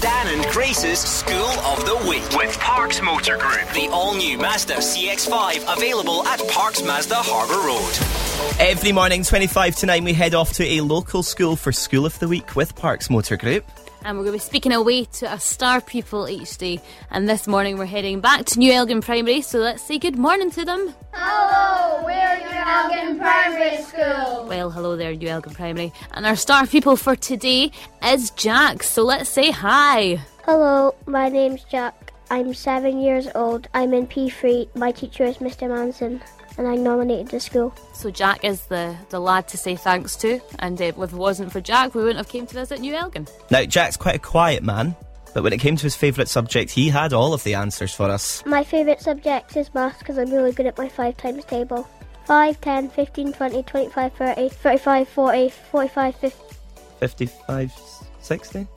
Dan and Grace's School of the Week with Parks Motor Group. The all-new Mazda CX-5 available at Parks Mazda Harbour Road. Every morning, 25 to 9, we head off to a local school for School of the Week with Parks Motor Group. And we're going to be speaking away to a star pupil each day. And this morning we're heading back to New Elgin Primary, so let's say good morning to them. Hello, we're New Elgin Primary School. Well, hello there, New Elgin Primary. And our star pupil for today is Jack, so let's say hi. Hello, my name's Jack. I'm 7 years old. I'm in P3. My teacher is Mr. Manson, and I'm nominated to school. So Jack is the lad to say thanks to, and if it wasn't for Jack, we wouldn't have came to visit New Elgin. Now, Jack's quite a quiet man, but when it came to his favourite subject, he had all of the answers for us. My favourite subject is maths because I'm really good at my 5 times table. 5, 10, 15, 20, 25, 30, 35, 40, 45, 50. 55, 60?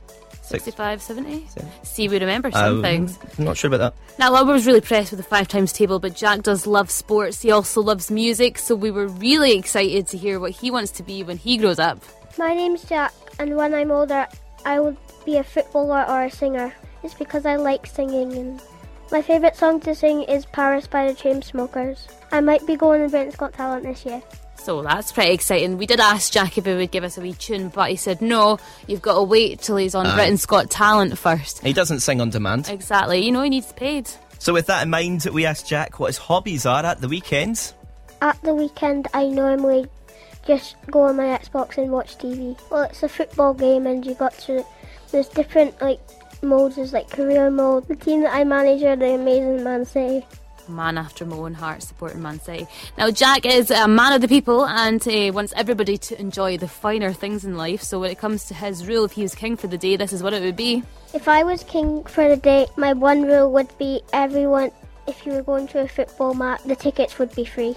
65, 70? See, we remember some things. I'm not sure about that. Now, I was really impressed with the 5 times table, but Jack does love sports. He also loves music, so we were really excited to hear what he wants to be when he grows up. My name's Jack, and when I'm older, I will be a footballer or a singer. It's because I like singing, and my favourite song to sing is Paris by the Chainsmokers. I might be going to Britain's Got Talent this year. So that's pretty exciting. We did ask Jack if he would give us a wee tune, but he said no, you've got to wait till he's on Britain's Got Talent first. He doesn't sing on demand. Exactly, he needs paid. So with that in mind, we asked Jack what his hobbies are at the weekends. At the weekend, I normally just go on my Xbox and watch TV. Well, it's a football game, and there's different modes. There's career mode. The team that I manage are the amazing Man City. Man after my own heart, supporting Man City. Now, Jack is a man of the people and wants everybody to enjoy the finer things in life. So when it comes to his rule, if he was king for the day, this is what it would be. If I was king for the day, my one rule would be everyone, if you were going to a football match, the tickets would be free.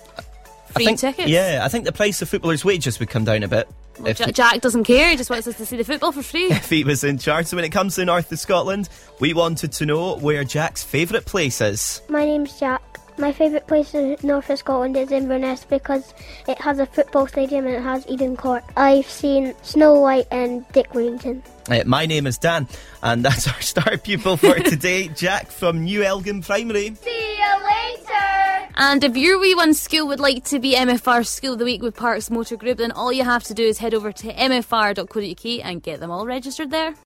Free tickets? Yeah, I think the price of footballers' wages would come down a bit. Well, Jack doesn't care, he just wants us to see the football for free. If he was in charge. So when it comes to the north of Scotland, we wanted to know where Jack's favourite place is. My name's Jack. My favourite place in north of Scotland is Inverness because it has a football stadium and it has Eden Court. I've seen Snow White and Dick Whittington. My name is Dan, and that's our star pupil for today, Jack from New Elgin Primary. See you later! And if your wee one's school would like to be MFR School of the Week with Parks Motor Group, then all you have to do is head over to mfr.co.uk and get them all registered there.